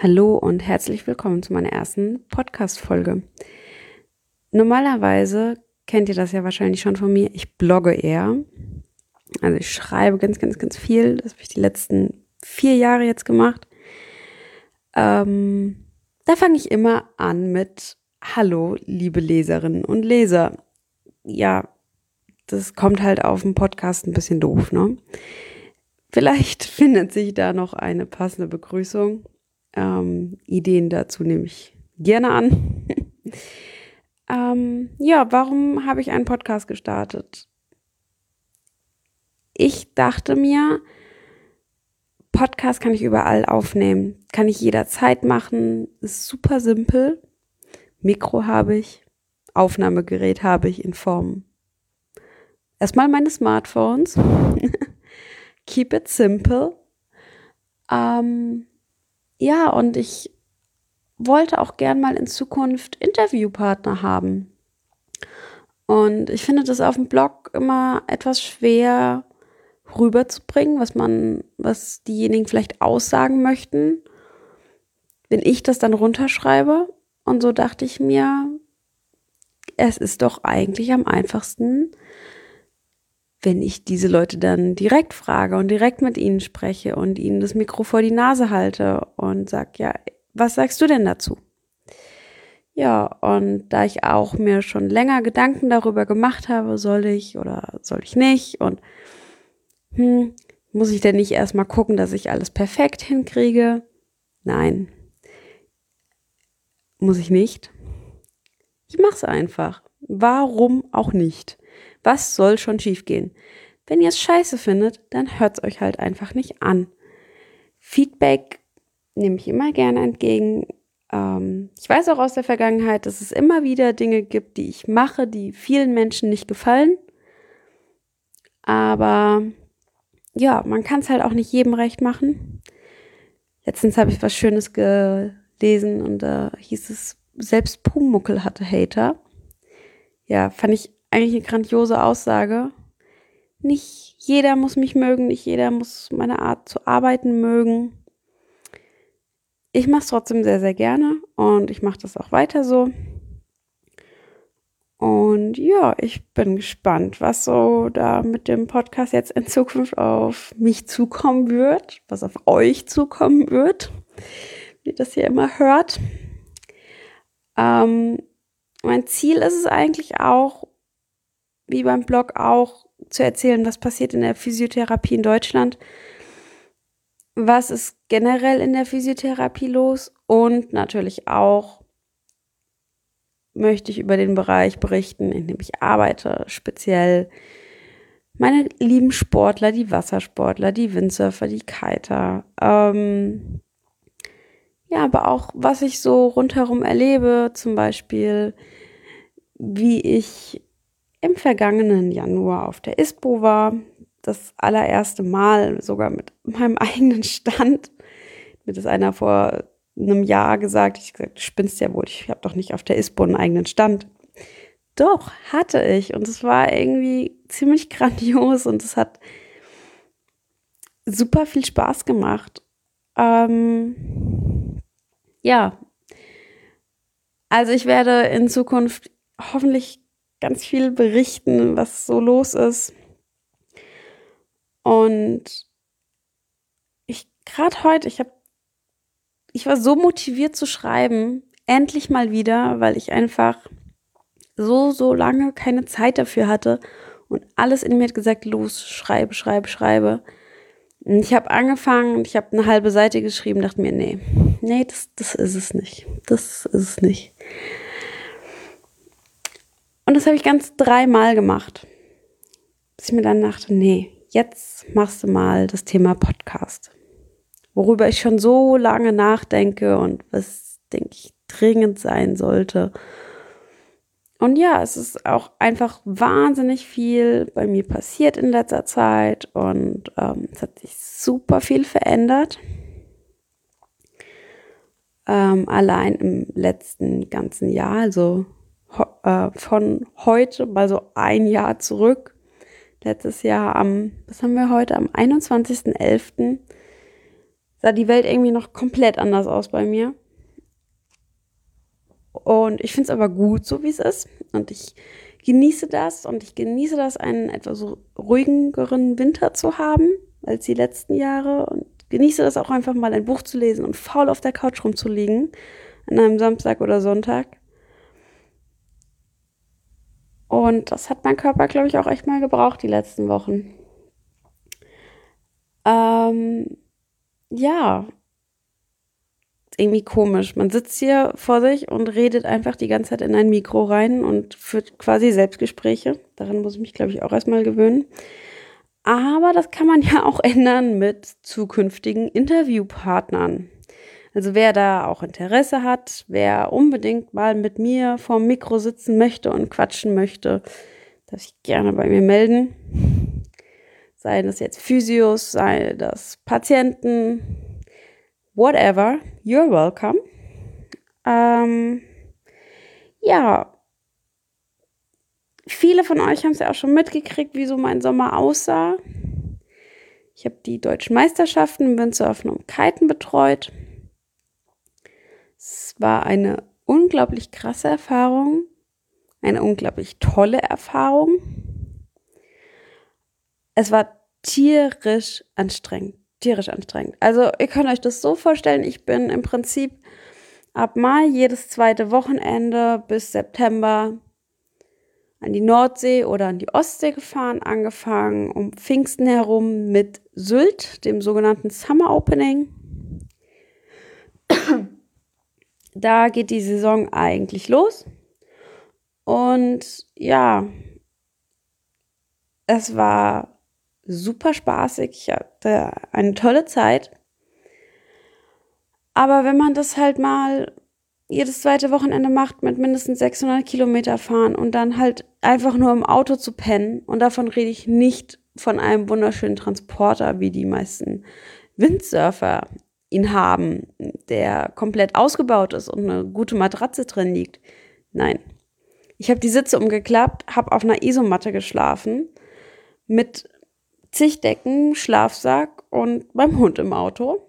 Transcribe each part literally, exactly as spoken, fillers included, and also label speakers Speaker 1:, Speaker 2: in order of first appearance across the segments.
Speaker 1: Hallo und herzlich willkommen zu meiner ersten Podcast-Folge. Normalerweise kennt ihr das ja wahrscheinlich schon von mir. Ich blogge eher. Also ich schreibe ganz, ganz, ganz viel. Das habe ich die letzten vier Jahre jetzt gemacht. Ähm, da fange ich immer an mit Hallo, liebe Leserinnen und Leser. Ja, das kommt halt auf dem Podcast ein bisschen doof, ne? Vielleicht findet sich da noch eine passende Begrüßung. Ähm, Ideen dazu nehme ich gerne an. ähm, ja, warum habe ich einen Podcast gestartet? Ich dachte mir, Podcast kann ich überall aufnehmen, kann ich jederzeit machen, ist super simpel. Mikro habe ich, Aufnahmegerät habe ich in Form erstmal meines Smartphones. Keep it simple. Ähm, ja, und ich wollte auch gern mal in Zukunft Interviewpartner haben. Und ich finde das auf dem Blog immer etwas schwer rüberzubringen, was man, was diejenigen vielleicht aussagen möchten, wenn ich das dann runterschreibe. Und so dachte ich mir, es ist doch eigentlich am einfachsten, wenn ich diese Leute dann direkt frage und direkt mit ihnen spreche und ihnen das Mikro vor die Nase halte und sage, ja, was sagst du denn dazu? Ja, und da ich auch mir schon länger Gedanken darüber gemacht habe, soll ich oder soll ich nicht und hm, muss ich denn nicht erstmal gucken, dass ich alles perfekt hinkriege? Nein, muss ich nicht. Ich mache es einfach. Warum auch nicht? Was soll schon schiefgehen? Wenn ihr es scheiße findet, dann hört es euch halt einfach nicht an. Feedback nehme ich immer gerne entgegen. Ähm, ich weiß auch aus der Vergangenheit, dass es immer wieder Dinge gibt, die ich mache, die vielen Menschen nicht gefallen. Aber ja, man kann es halt auch nicht jedem recht machen. Letztens habe ich was Schönes gelesen und da äh, hieß es, selbst Pumuckl hatte Hater. Ja, fand ich eigentlich eine grandiose Aussage. Nicht jeder muss mich mögen, nicht jeder muss meine Art zu arbeiten mögen. Ich mache es trotzdem sehr, sehr gerne und ich mache das auch weiter so. Und ja, ich bin gespannt, was so da mit dem Podcast jetzt in Zukunft auf mich zukommen wird, was auf euch zukommen wird, wie ihr das hier immer hört. Ähm, mein Ziel ist es eigentlich auch, wie beim Blog auch, zu erzählen, was passiert in der Physiotherapie in Deutschland, was ist generell in der Physiotherapie los und natürlich auch möchte ich über den Bereich berichten, in dem ich arbeite, speziell meine lieben Sportler, die Wassersportler, die Windsurfer, die Kiter, ähm, ja, aber auch, was ich so rundherum erlebe, zum Beispiel, wie ich im vergangenen Januar auf der ISPO war, das allererste Mal sogar mit meinem eigenen Stand. Mir das einer vor einem Jahr gesagt, ich gesagt, du spinnst ja wohl, ich habe doch nicht auf der ISPO einen eigenen Stand. Doch, hatte ich und es war irgendwie ziemlich grandios und es hat super viel Spaß gemacht. Ähm, ja, also ich werde in Zukunft hoffentlich ganz viel berichten, was so los ist. Und ich gerade heute, ich habe, ich war so motiviert zu schreiben, endlich mal wieder, weil ich einfach so, so lange keine Zeit dafür hatte und alles in mir hat gesagt, los, schreibe, schreibe, schreibe. Und ich habe angefangen, ich habe eine halbe Seite geschrieben, dachte mir, nee, nee, das, das ist es nicht, das ist es nicht. Und das habe ich ganz dreimal gemacht, bis ich mir dann dachte, nee, jetzt machst du mal das Thema Podcast, worüber ich schon so lange nachdenke und was, denke ich, dringend sein sollte. Und ja, es ist auch einfach wahnsinnig viel bei mir passiert in letzter Zeit und ähm, es hat sich super viel verändert. Ähm, allein im letzten ganzen Jahr, also äh, von heute mal so ein Jahr zurück. Letztes Jahr am, was haben wir heute, am einundzwanzigsten elften sah die Welt irgendwie noch komplett anders aus bei mir. Und ich finde es aber gut, so wie es ist. Und ich genieße das und ich genieße das, einen etwas so ruhigeren Winter zu haben als die letzten Jahre. Und genieße das auch einfach mal, ein Buch zu lesen und faul auf der Couch rumzulegen an einem Samstag oder Sonntag. Und das hat mein Körper, glaube ich, auch echt mal gebraucht die letzten Wochen. Ähm, ja, irgendwie komisch. Man sitzt hier vor sich und redet einfach die ganze Zeit in ein Mikro rein und führt quasi Selbstgespräche. Daran muss ich mich, glaube ich, auch erstmal gewöhnen. Aber das kann man ja auch ändern mit zukünftigen Interviewpartnern. Also wer da auch Interesse hat, wer unbedingt mal mit mir vorm Mikro sitzen möchte und quatschen möchte, darf ich gerne bei mir melden. Sei das jetzt Physios, sei das Patienten, whatever, you're welcome. Ähm, ja, viele von euch haben es ja auch schon mitgekriegt, wie so mein Sommer aussah. Ich habe die deutschen Meisterschaften im Windsurfen und Kiten betreut. Es war eine unglaublich krasse Erfahrung, eine unglaublich tolle Erfahrung. Es war tierisch anstrengend, tierisch anstrengend. Also ihr könnt euch das so vorstellen, ich bin im Prinzip ab Mai jedes zweite Wochenende bis September an die Nordsee oder an die Ostsee gefahren, angefangen um Pfingsten herum mit Sylt, dem sogenannten Summer Opening. Da geht die Saison eigentlich los. Und ja, es war super spaßig. Ich hatte eine tolle Zeit. Aber wenn man das halt mal jedes zweite Wochenende macht mit mindestens sechshundert Kilometer fahren und dann halt einfach nur im Auto zu pennen, und davon rede ich nicht von einem wunderschönen Transporter, wie die meisten Windsurfer ihn haben, der komplett ausgebaut ist und eine gute Matratze drin liegt. Nein. Ich habe die Sitze umgeklappt, habe auf einer Isomatte geschlafen, mit zig Decken, Schlafsack und meinem Hund im Auto.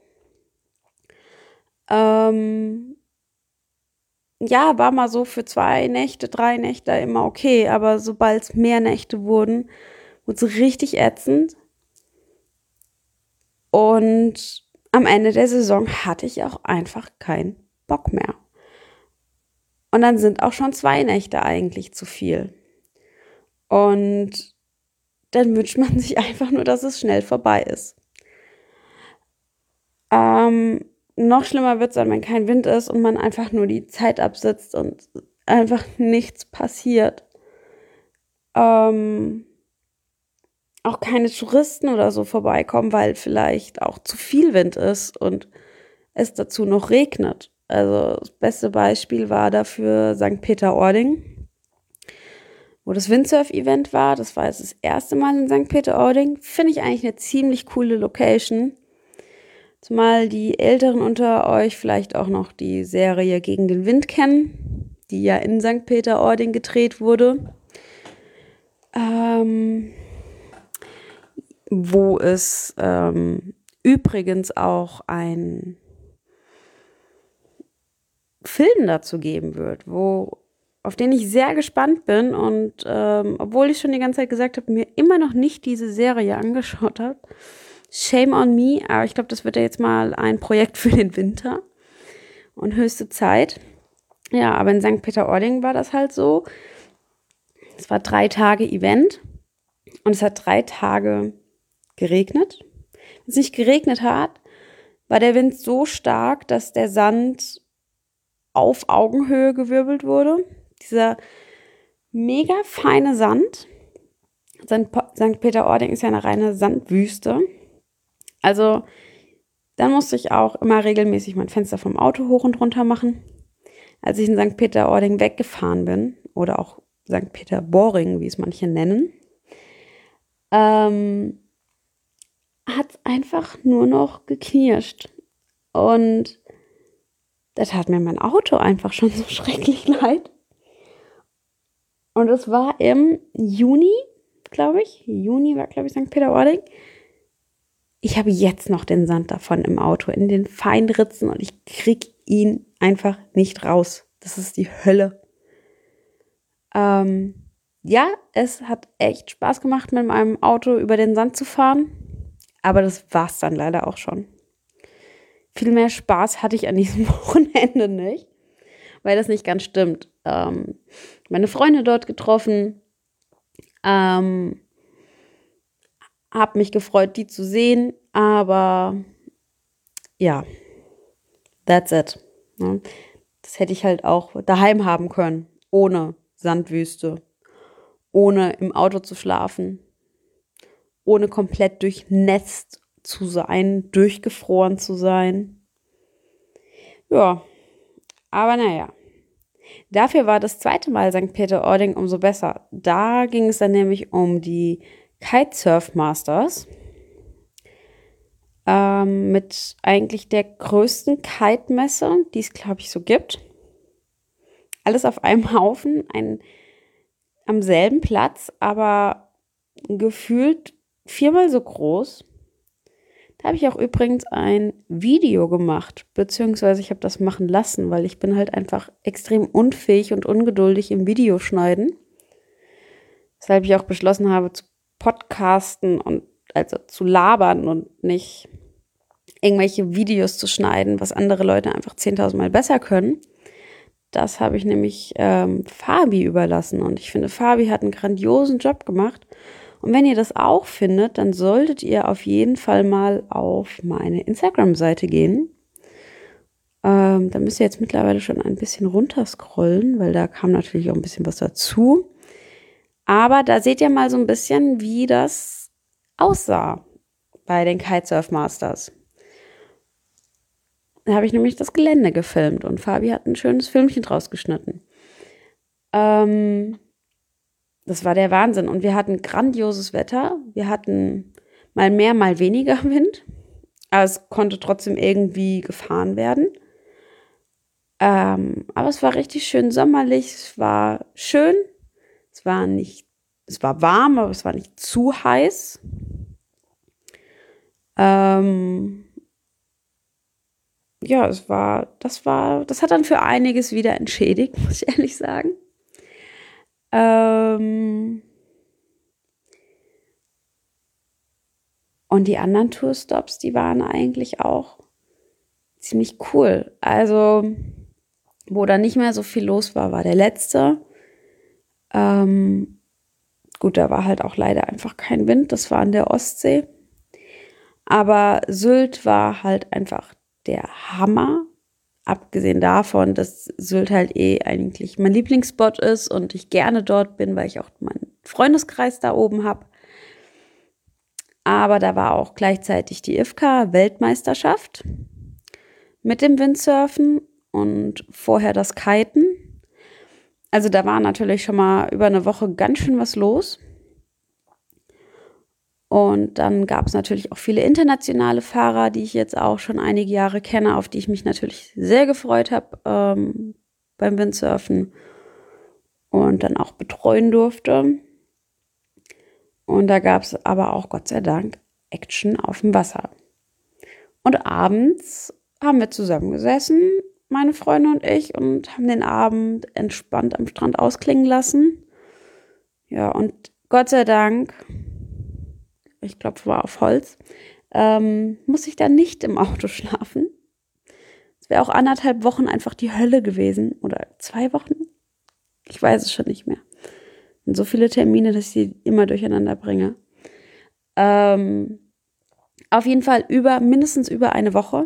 Speaker 1: Ähm, ja, war mal so für zwei Nächte, drei Nächte immer okay, aber sobald es mehr Nächte wurden, wurde es richtig ätzend. Und am Ende der Saison hatte ich auch einfach keinen Bock mehr. Und dann sind auch schon zwei Nächte eigentlich zu viel. Und dann wünscht man sich einfach nur, dass es schnell vorbei ist. Ähm, noch schlimmer wird es dann, wenn kein Wind ist und man einfach nur die Zeit absitzt und einfach nichts passiert. Ähm, auch keine Touristen oder so vorbeikommen, weil vielleicht auch zu viel Wind ist und es dazu noch regnet. Also das beste Beispiel war dafür Sankt Peter-Ording, wo das Windsurf-Event war. Das war jetzt das erste Mal in Sankt Peter-Ording. Finde ich eigentlich eine ziemlich coole Location. Zumal die Älteren unter euch vielleicht auch noch die Serie Gegen den Wind kennen, die ja in Sankt Peter-Ording gedreht wurde. Ähm, wo es ähm, übrigens auch ein Film dazu geben wird, wo auf den ich sehr gespannt bin und ähm, obwohl ich schon die ganze Zeit gesagt habe, mir immer noch nicht diese Serie angeschaut habe, shame on me, aber ich glaube, das wird ja jetzt mal ein Projekt für den Winter und höchste Zeit. Ja, aber in Sankt Peter-Ording war das halt so. Es war drei Tage Event und es hat drei Tage geregnet. Wenn es nicht geregnet hat, war der Wind so stark, dass der Sand auf Augenhöhe gewirbelt wurde. Dieser mega feine Sand. Sankt Peter-Ording ist ja eine reine Sandwüste. Also dann musste ich auch immer regelmäßig mein Fenster vom Auto hoch und runter machen. Als ich in Sankt Peter-Ording weggefahren bin, oder auch Sankt Peter-Boring, wie es manche nennen, ähm, hat es einfach nur noch geknirscht. Und da tat mir mein Auto einfach schon so schrecklich leid. Und es war im Juni, glaube ich. Juni war, glaube ich, Sankt Peter-Ording. Ich habe jetzt noch den Sand davon im Auto, in den feinen Ritzen und ich kriege ihn einfach nicht raus. Das ist die Hölle. Ähm, ja, es hat echt Spaß gemacht, mit meinem Auto über den Sand zu fahren. Aber das war es dann leider auch schon. Viel mehr Spaß hatte ich an diesem Wochenende nicht, weil das nicht ganz stimmt. Ähm, meine Freunde dort getroffen, ähm, habe mich gefreut, die zu sehen, aber ja, that's it. Ja, das hätte ich halt auch daheim haben können, ohne Sandwüste, ohne im Auto zu schlafen, ohne komplett durchnässt zu sein, durchgefroren zu sein. Ja, aber naja. Dafür war das zweite Mal Sankt Peter-Ording umso besser. Da ging es dann nämlich um die Kitesurf Masters ähm, mit eigentlich der größten Kite-Messe, die es, glaube ich, so gibt. Alles auf einem Haufen, ein, am selben Platz, aber gefühlt viermal so groß. Da habe ich auch übrigens ein Video gemacht, beziehungsweise ich habe das machen lassen, weil ich bin halt einfach extrem unfähig und ungeduldig im Videoschneiden. Weshalb ich auch beschlossen habe, zu podcasten und also zu labern und nicht irgendwelche Videos zu schneiden, was andere Leute einfach zehntausend Mal besser können. Das habe ich nämlich ähm, Fabi überlassen und ich finde, Fabi hat einen grandiosen Job gemacht. Und wenn ihr das auch findet, dann solltet ihr auf jeden Fall mal auf meine Instagram-Seite gehen. Ähm, da müsst ihr jetzt mittlerweile schon ein bisschen runterscrollen, weil da kam natürlich auch ein bisschen was dazu. Aber da seht ihr mal so ein bisschen, wie das aussah bei den Kitesurf Masters. Da habe ich nämlich das Gelände gefilmt und Fabi hat ein schönes Filmchen draus geschnitten. Ähm, das war der Wahnsinn. Und wir hatten grandioses Wetter. Wir hatten mal mehr, mal weniger Wind. Aber es konnte trotzdem irgendwie gefahren werden. Ähm, aber es war richtig schön sommerlich. Es war schön. Es war nicht, es war warm, aber es war nicht zu heiß. Ähm, ja, es war, das war, das hat dann für einiges wieder entschädigt, muss ich ehrlich sagen. Ähm, und die anderen Tourstops, die waren eigentlich auch ziemlich cool. Also, wo da nicht mehr so viel los war, war der letzte. Ähm, gut, da war halt auch leider einfach kein Wind. Das war an der Ostsee. Aber Sylt war halt einfach der Hammer. Abgesehen davon, dass Sylt halt eh eigentlich mein Lieblingsspot ist und ich gerne dort bin, weil ich auch meinen Freundeskreis da oben habe. Aber da war auch gleichzeitig die I F K A-Weltmeisterschaft mit dem Windsurfen und vorher das Kiten. Also da war natürlich schon mal über eine Woche ganz schön was los. Und dann gab es natürlich auch viele internationale Fahrer, die ich jetzt auch schon einige Jahre kenne, auf die ich mich natürlich sehr gefreut habe ähm, beim Windsurfen und dann auch betreuen durfte. Und da gab es aber auch, Gott sei Dank, Action auf dem Wasser. Und abends haben wir zusammengesessen, meine Freunde und ich, und haben den Abend entspannt am Strand ausklingen lassen. Ja, und Gott sei Dank, ich klopfe mal auf Holz, ähm, muss ich dann nicht im Auto schlafen. Es wäre auch anderthalb Wochen einfach die Hölle gewesen. Oder zwei Wochen? Ich weiß es schon nicht mehr. Und so viele Termine, dass ich sie immer durcheinander bringe. Ähm, auf jeden Fall über, mindestens über eine Woche.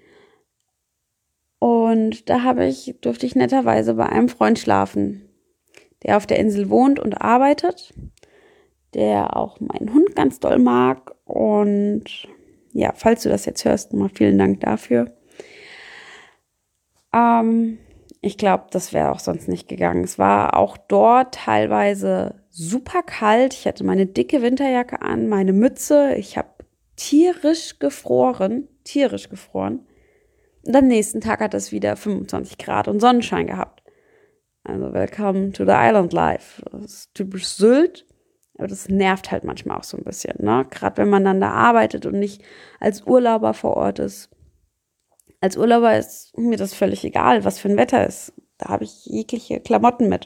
Speaker 1: Und da habe ich, durfte ich netterweise bei einem Freund schlafen, der auf der Insel wohnt und arbeitet, der auch meinen Hund ganz doll mag. Und ja, falls du das jetzt hörst, nochmal vielen Dank dafür. Ähm, ich glaube, das wäre auch sonst nicht gegangen. Es war auch dort teilweise super kalt. Ich hatte meine dicke Winterjacke an, meine Mütze. Ich habe tierisch gefroren, tierisch gefroren. Und am nächsten Tag hat es wieder fünfundzwanzig Grad und Sonnenschein gehabt. Also welcome to the island life. Das ist typisch Sylt. Aber das nervt halt manchmal auch so ein bisschen, ne? Gerade wenn man dann da arbeitet und nicht als Urlauber vor Ort ist. Als Urlauber ist mir das völlig egal, was für ein Wetter ist. Da habe ich jegliche Klamotten mit.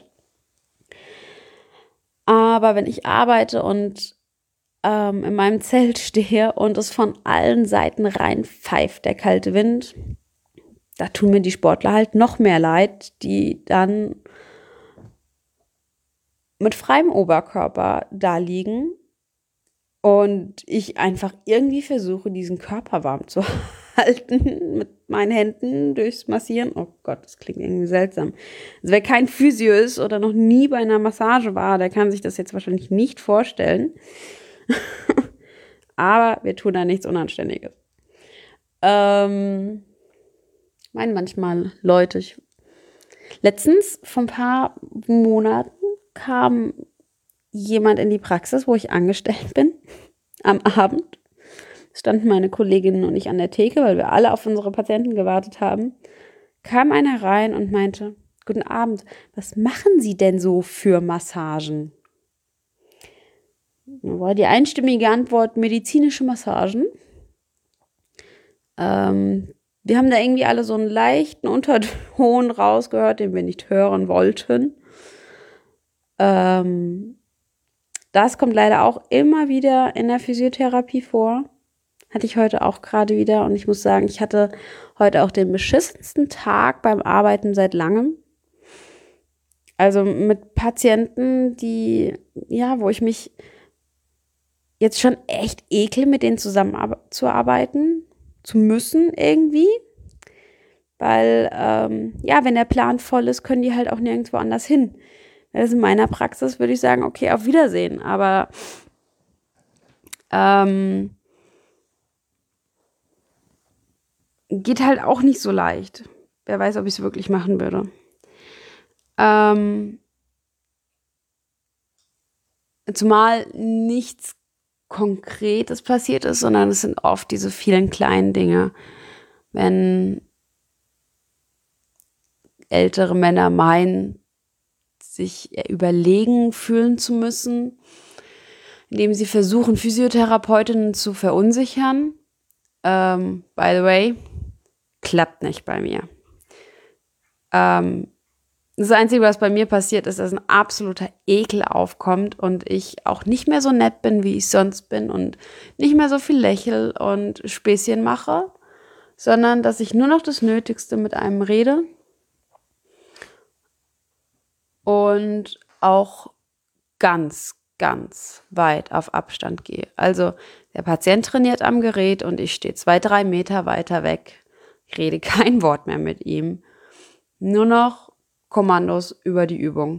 Speaker 1: Aber wenn ich arbeite und ähm, in meinem Zelt stehe und es von allen Seiten reinpfeift, der kalte Wind, da tun mir die Sportler halt noch mehr leid, die dann mit freiem Oberkörper da liegen und ich einfach irgendwie versuche, diesen Körper warm zu halten mit meinen Händen durchs Massieren. Oh Gott, das klingt irgendwie seltsam. Also wer kein Physio ist oder noch nie bei einer Massage war, der kann sich das jetzt wahrscheinlich nicht vorstellen. Aber wir tun da nichts Unanständiges. Ähm, ich meine manchmal Leute, ich, letztens vor ein paar Monaten kam jemand in die Praxis, wo ich angestellt bin, am Abend. Standen meine Kolleginnen und ich an der Theke, weil wir alle auf unsere Patienten gewartet haben. Kam einer rein und meinte, guten Abend, was machen Sie denn so für Massagen? Da war die einstimmige Antwort medizinische Massagen. Ähm, wir haben da irgendwie alle so einen leichten Unterton rausgehört, den wir nicht hören wollten. Ähm, das kommt leider auch immer wieder in der Physiotherapie vor. Hatte ich heute auch gerade wieder. Und ich muss sagen, ich hatte heute auch den beschissensten Tag beim Arbeiten seit langem. Also mit Patienten, die, ja, wo ich mich jetzt schon echt ekel, mit denen zusammenzuarbeiten zu müssen irgendwie. Weil, ähm, ja, wenn der Plan voll ist, können die halt auch nirgendwo anders hin. Also in meiner Praxis würde ich sagen, okay, auf Wiedersehen. Aber ähm, geht halt auch nicht so leicht. Wer weiß, ob ich es wirklich machen würde. Ähm, zumal nichts Konkretes passiert ist, sondern es sind oft diese vielen kleinen Dinge. Wenn ältere Männer meinen, sich überlegen fühlen zu müssen, indem sie versuchen, Physiotherapeutinnen zu verunsichern. Ähm, by the way, klappt nicht bei mir. Ähm, das Einzige, was bei mir passiert, ist, dass ein absoluter Ekel aufkommt und ich auch nicht mehr so nett bin, wie ich sonst bin und nicht mehr so viel lächel und Späßchen mache, sondern dass ich nur noch das Nötigste mit einem rede und auch ganz, ganz weit auf Abstand gehe. Also der Patient trainiert am Gerät und ich stehe zwei, drei Meter weiter weg, rede kein Wort mehr mit ihm, nur noch Kommandos über die Übung.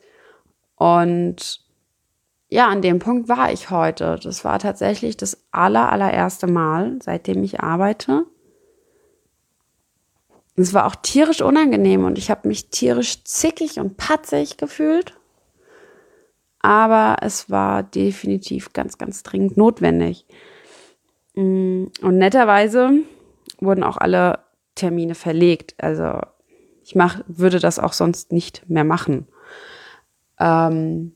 Speaker 1: Und ja, an dem Punkt war ich heute. Das war tatsächlich das aller, allererste Mal, seitdem ich arbeite. Es war auch tierisch unangenehm und ich habe mich tierisch zickig und patzig gefühlt. Aber es war definitiv ganz, ganz dringend notwendig. Und netterweise wurden auch alle Termine verlegt. Also ich mach, würde das auch sonst nicht mehr machen. Ähm,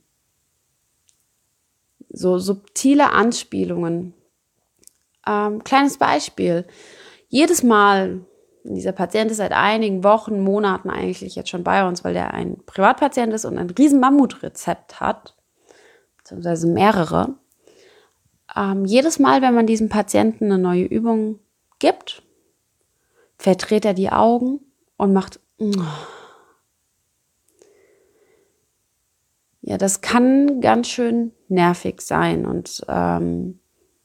Speaker 1: so subtile Anspielungen. Ähm, kleines Beispiel. Jedes Mal, dieser Patient ist seit einigen Wochen, Monaten eigentlich jetzt schon bei uns, weil der ein Privatpatient ist und ein riesen Mammutrezept hat, beziehungsweise mehrere. Ähm, jedes Mal, wenn man diesem Patienten eine neue Übung gibt, verdreht er die Augen und macht ja, das kann ganz schön nervig sein und ähm,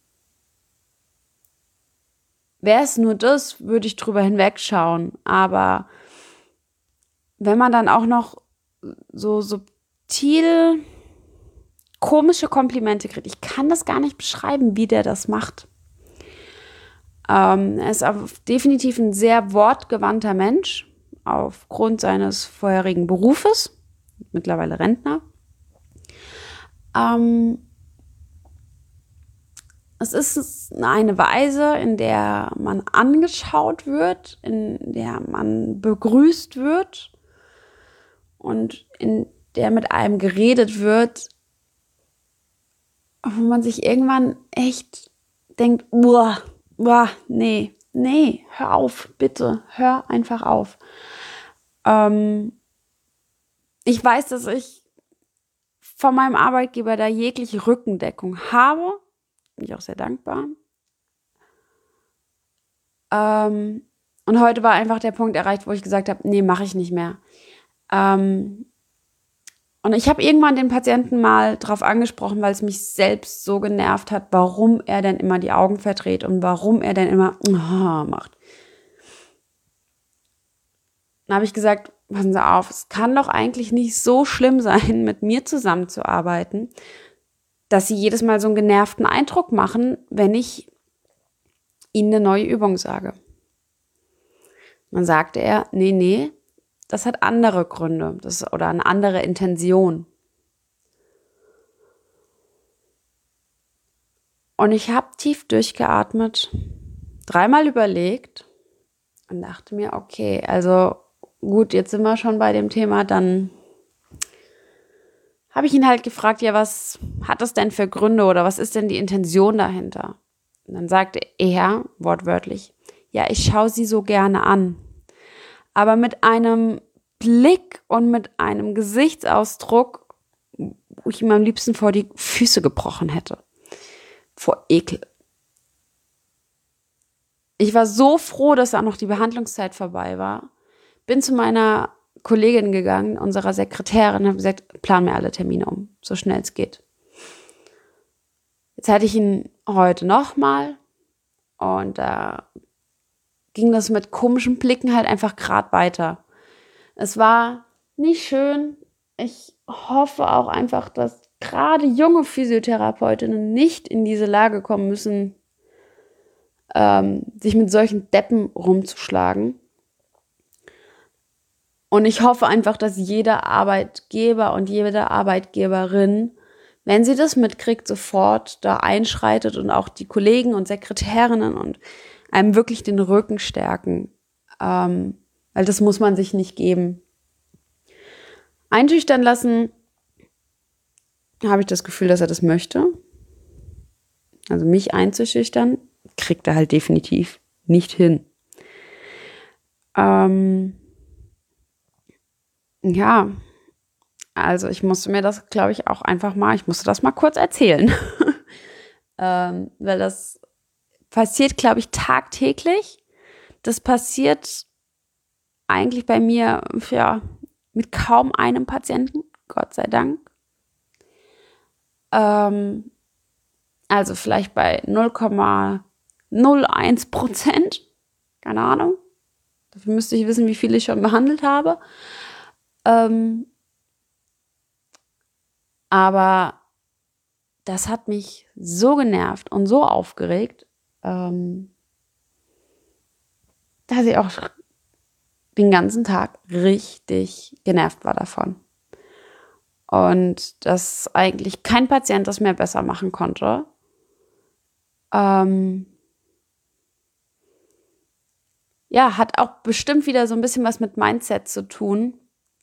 Speaker 1: wäre es nur das, würde ich drüber hinwegschauen, aber wenn man dann auch noch so subtil komische Komplimente kriegt, ich kann das gar nicht beschreiben, wie der das macht. Ähm, er ist definitiv ein sehr wortgewandter Mensch, aufgrund seines vorherigen Berufes, mittlerweile Rentner. Ähm, es ist eine Weise, in der man angeschaut wird, in der man begrüßt wird und in der mit einem geredet wird, wo man sich irgendwann echt denkt, uah, uah, nee, nee, hör auf, bitte, hör einfach auf. Ähm, ich weiß, dass ich von meinem Arbeitgeber da jegliche Rückendeckung habe. Bin ich auch sehr dankbar. Ähm, und heute war einfach der Punkt erreicht, wo ich gesagt habe, nee, mache ich nicht mehr. Ähm, und ich habe irgendwann den Patienten mal drauf angesprochen, weil es mich selbst so genervt hat, warum er denn immer die Augen verdreht und warum er denn immer oh, macht. Dann habe ich gesagt, passen Sie auf, es kann doch eigentlich nicht so schlimm sein, mit mir zusammenzuarbeiten, dass Sie jedes Mal so einen genervten Eindruck machen, wenn ich Ihnen eine neue Übung sage. Dann sagte er, nee, nee, das hat andere Gründe das, oder eine andere Intention. Und ich habe tief durchgeatmet, dreimal überlegt und dachte mir, okay, also gut, jetzt sind wir schon bei dem Thema, dann habe ich ihn halt gefragt, ja, was hat das denn für Gründe oder was ist denn die Intention dahinter? Und dann sagte er wortwörtlich, ja, ich schaue sie so gerne an, aber mit einem Blick und mit einem Gesichtsausdruck, wo ich ihm am liebsten vor die Füße gebrochen hätte. Vor Ekel. Ich war so froh, dass auch noch die Behandlungszeit vorbei war. Bin zu meiner Kollegin gegangen, unserer Sekretärin, und habe gesagt, plan mir alle Termine um, so schnell es geht. Jetzt hatte ich ihn heute nochmal und da äh, ging das mit komischen Blicken halt einfach gerade weiter. Es war nicht schön. Ich hoffe auch einfach, dass gerade junge Physiotherapeutinnen nicht in diese Lage kommen müssen, ähm, sich mit solchen Deppen rumzuschlagen. Und ich hoffe einfach, dass jeder Arbeitgeber und jede Arbeitgeberin, wenn sie das mitkriegt, sofort da einschreitet und auch die Kollegen und Sekretärinnen und einem wirklich den Rücken stärken. Ähm, weil das muss man sich nicht geben. Einschüchtern lassen, habe ich das Gefühl, dass er das möchte. Also mich einzuschüchtern, kriegt er halt definitiv nicht hin. Ähm, ja, also ich musste mir das, glaube ich, auch einfach mal, ich musste das mal kurz erzählen. ähm, weil das passiert, glaube ich, tagtäglich. Das passiert eigentlich bei mir, ja, mit kaum einem Patienten, Gott sei Dank. Ähm, also vielleicht bei null Komma null eins Prozent, keine Ahnung. Dafür müsste ich wissen, wie viele ich schon behandelt habe. Ähm, aber das hat mich so genervt und so aufgeregt, ähm, dass ich auch den ganzen Tag richtig genervt war davon. Und dass eigentlich kein Patient das mehr besser machen konnte. Ähm, ja, hat auch bestimmt wieder so ein bisschen was mit Mindset zu tun.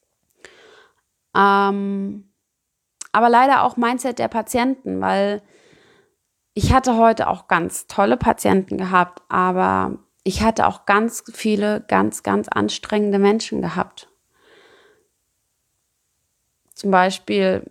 Speaker 1: Ähm, aber leider auch Mindset der Patienten, weil ich hatte heute auch ganz tolle Patienten gehabt, aber ich hatte auch ganz viele ganz, ganz anstrengende Menschen gehabt. Zum Beispiel,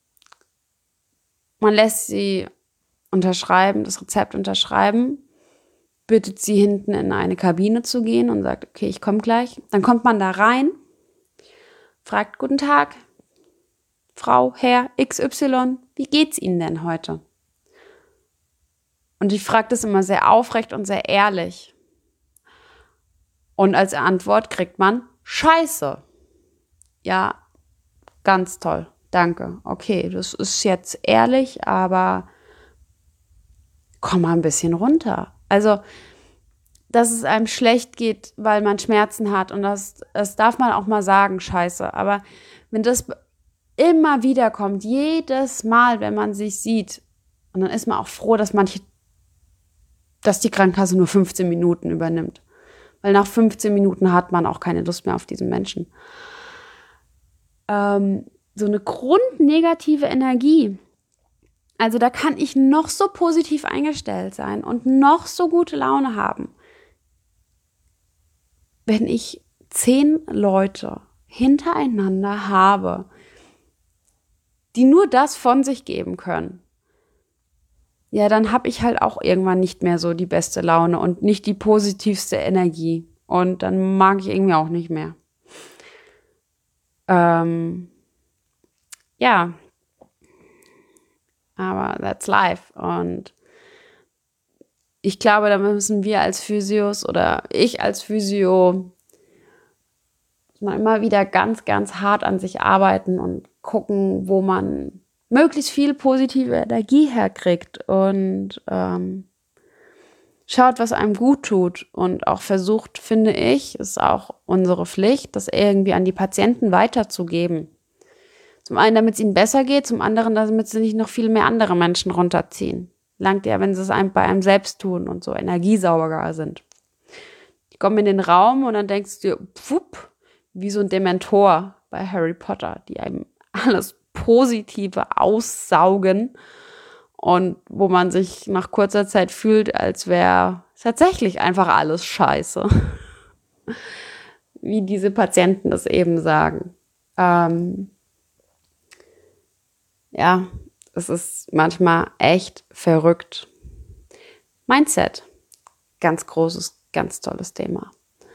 Speaker 1: man lässt sie unterschreiben, das Rezept unterschreiben, bittet sie hinten in eine Kabine zu gehen und sagt, okay, ich komme gleich. Dann kommt man da rein, fragt, guten Tag, Frau, Herr X Y, wie geht's Ihnen denn heute? Und ich frage das immer sehr aufrecht und sehr ehrlich. Und als Antwort kriegt man Scheiße. Ja, ganz toll, danke. Okay, das ist jetzt ehrlich, aber komm mal ein bisschen runter. Also, dass es einem schlecht geht, weil man Schmerzen hat und das, das darf man auch mal sagen, Scheiße. Aber wenn das immer wieder kommt, jedes Mal, wenn man sich sieht, und dann ist man auch froh, dass manche, dass die Krankenkasse nur fünfzehn Minuten übernimmt. Weil nach fünfzehn Minuten hat man auch keine Lust mehr auf diesen Menschen. Ähm, so eine grundnegative Energie Also da kann ich noch so positiv eingestellt sein und noch so gute Laune haben. Wenn ich zehn Leute hintereinander habe, die nur das von sich geben können, ja, dann habe ich halt auch irgendwann nicht mehr so die beste Laune und nicht die positivste Energie. Und dann mag ich irgendwie auch nicht mehr. Ähm, ja, aber that's life. Und ich glaube, da müssen wir als Physios oder ich als Physio mal immer wieder ganz, ganz hart an sich arbeiten und gucken, wo man möglichst viel positive Energie herkriegt und ähm, schaut, was einem gut tut und auch versucht, finde ich, ist auch unsere Pflicht, das irgendwie an die Patienten weiterzugeben. Zum einen, damit es ihnen besser geht, zum anderen, damit sie nicht noch viel mehr andere Menschen runterziehen. Langt ja, wenn sie es einem bei einem selbst tun und so Energiesauger sind. Die kommen in den Raum und dann denkst du dir, pfupp, wie so ein Dementor bei Harry Potter, die einem alles Positive aussaugen und wo man sich nach kurzer Zeit fühlt, als wäre tatsächlich einfach alles scheiße. Wie diese Patienten das eben sagen. Ähm, ja, es ist manchmal echt verrückt. Mindset, ganz großes, ganz tolles Thema.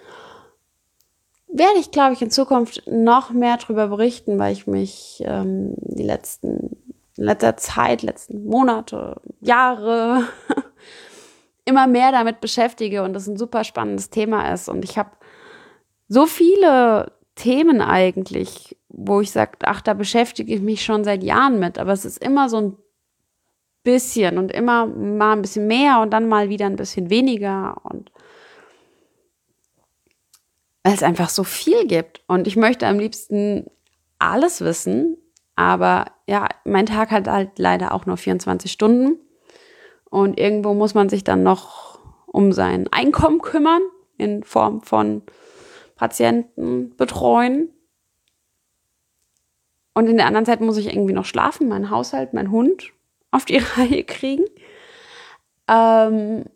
Speaker 1: Werde ich, glaube ich, in Zukunft noch mehr darüber berichten, weil ich mich ähm, die letzten, in letzter Zeit, letzten Monate, Jahre immer mehr damit beschäftige und das ein super spannendes Thema ist. Und ich habe so viele Themen eigentlich, wo ich sage, ach, da beschäftige ich mich schon seit Jahren mit, aber es ist immer so ein bisschen und immer mal ein bisschen mehr und dann mal wieder ein bisschen weniger und weil es einfach so viel gibt und ich möchte am liebsten alles wissen, aber ja, mein Tag hat halt leider auch nur vierundzwanzig Stunden und irgendwo muss man sich dann noch um sein Einkommen kümmern in Form von Patienten betreuen und in der anderen Zeit muss ich irgendwie noch schlafen, meinen Haushalt, meinen Hund auf die Reihe kriegen. Ähm,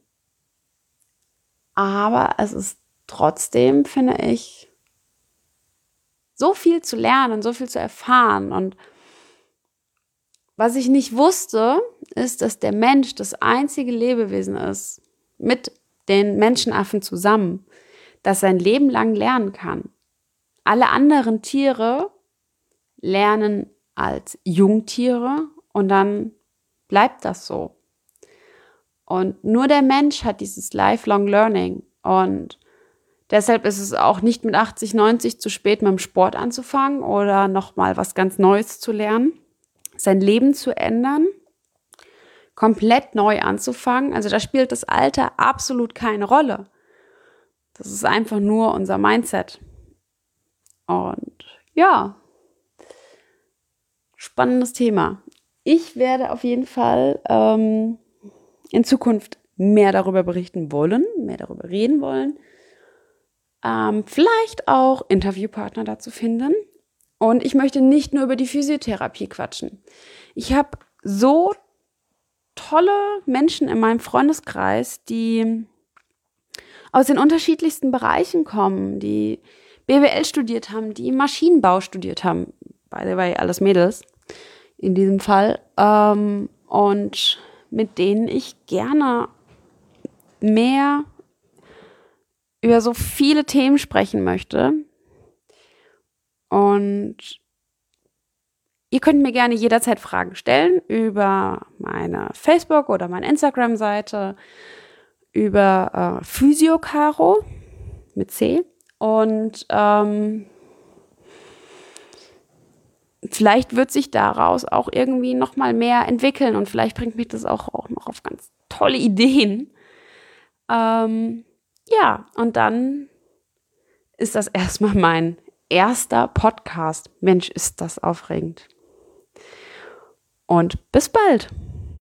Speaker 1: aber es ist trotzdem, finde ich, so viel zu lernen, so viel zu erfahren. Und was ich nicht wusste, ist, dass der Mensch das einzige Lebewesen ist, mit den Menschenaffen zusammen, das sein Leben lang lernen kann. Alle anderen Tiere lernen als Jungtiere und dann bleibt das so. Und nur der Mensch hat dieses Lifelong Learning. Und deshalb ist es auch nicht mit achtzig, neunzig zu spät, mit dem Sport anzufangen oder nochmal was ganz Neues zu lernen, sein Leben zu ändern, komplett neu anzufangen. Also da spielt das Alter absolut keine Rolle. Das ist einfach nur unser Mindset. Und ja, spannendes Thema. Ich werde auf jeden Fall ähm, in Zukunft mehr darüber berichten wollen, mehr darüber reden wollen. Ähm, vielleicht auch Interviewpartner dazu finden. Und ich möchte nicht nur über die Physiotherapie quatschen. Ich habe so tolle Menschen in meinem Freundeskreis, die aus den unterschiedlichsten Bereichen kommen, die B W L studiert haben, die Maschinenbau studiert haben. By the way, alles Mädels in diesem Fall. Ähm, und mit denen ich gerne mehr über so viele Themen sprechen möchte. Und ihr könnt mir gerne jederzeit Fragen stellen über meine Facebook- oder meine Instagram-Seite, über äh, Physiocaro mit C. Und ähm, vielleicht wird sich daraus auch irgendwie noch mal mehr entwickeln und vielleicht bringt mich das auch, auch noch auf ganz tolle Ideen. Ähm, ja, und dann ist das erstmal mein erster Podcast. Mensch, ist das aufregend. Und bis bald.